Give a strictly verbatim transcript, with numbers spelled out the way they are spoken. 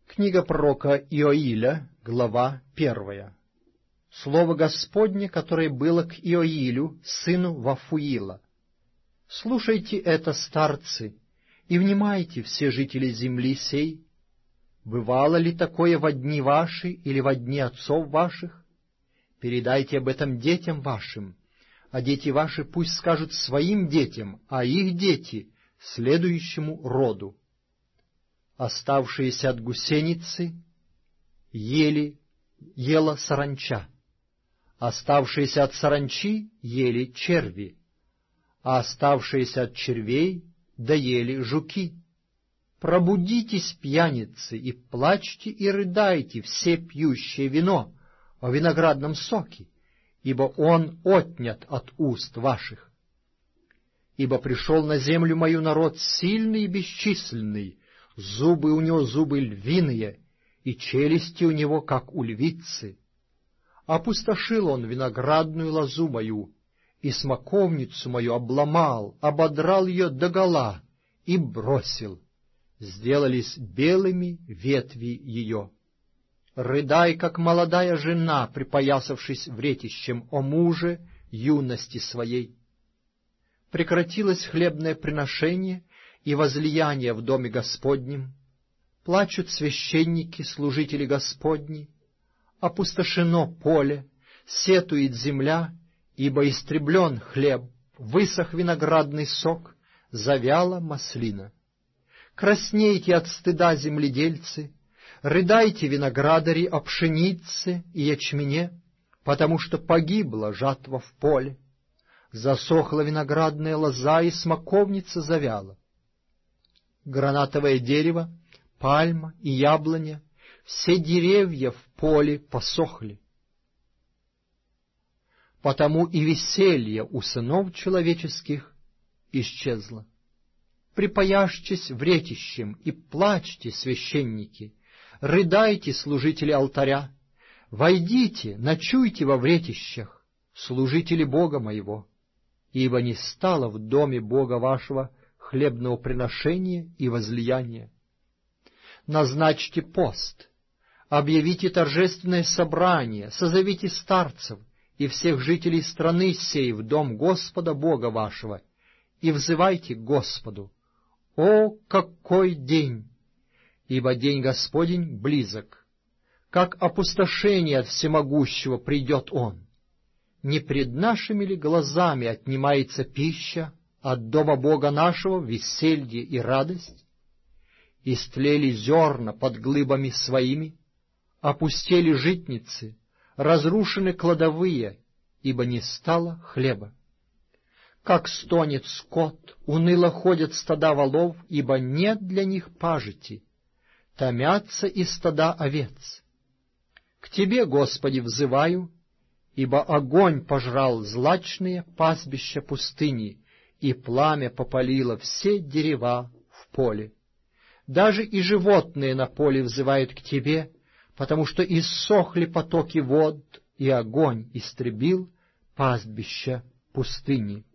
Книга пророка Иоиля, глава первая. Слово Господне, которое было к Иоилю, сыну Вафуила. «Слушайте это, старцы, и внимайте, все жители земли сей. Бывало ли такое во дни ваши или во дни отцов ваших? Передайте об этом детям вашим, а дети ваши пусть скажут своим детям, а их дети — следующему роду. Оставшиеся от гусеницы ели, ела саранча, оставшиеся от саранчи ели черви, а оставшиеся от червей доели жуки. Пробудитесь, пьяницы, и плачьте и рыдайте, все пьющие вино, о виноградном соке, ибо он отнят от уст ваших. Ибо пришел на землю мою народ сильный и бесчисленный, зубы у него зубы львиные, и челюсти у него, как у львицы. Опустошил он виноградную лозу мою, и смоковницу мою обломал, ободрал ее догола и бросил. Сделались белыми ветви ее. Рыдай, как молодая жена, припоясавшись вретищем о муже юности своей. Прекратилось хлебное приношение и возлияние в доме Господнем. Плачут священники, служители Господни. Опустошено поле, сетует земля, ибо истреблен хлеб, высох виноградный сок, завяла маслина. Краснейте от стыда, земледельцы, рыдайте, виноградари, о пшенице и ячмене, потому что погибла жатва в поле. Засохла виноградная лоза, и смоковница завяла. Гранатовое дерево, пальма и яблоня, все деревья в поле посохли. Потому и веселье у сынов человеческих исчезло. Припояжьтесь вретищем и плачьте, священники, рыдайте, служители алтаря, войдите, ночуйте во вретищах, служители Бога моего, ибо не стало в доме Бога вашего хлебного приношения и возлияния. Назначьте пост, объявите торжественное собрание, созовите старцев и всех жителей страны сей в дом Господа Бога вашего, и взывайте к Господу. О, какой день! Ибо день Господень близок. Как опустошение от всемогущего придет Он. Не пред нашими ли глазами отнимается пища, от дома Бога нашего веселье и радость? Истлели зерна под глыбами своими, опустели житницы, разрушены кладовые, ибо не стало хлеба. Как стонет скот, уныло ходят стада волов, ибо нет для них пажити, томятся и стада овец. К Тебе, Господи, взываю, ибо огонь пожрал злачные пастбища пустыни, и пламя попалило все дерева в поле. Даже и животные на поле взывают к Тебе, потому что иссохли потоки вод, и огонь истребил пастбища пустыни.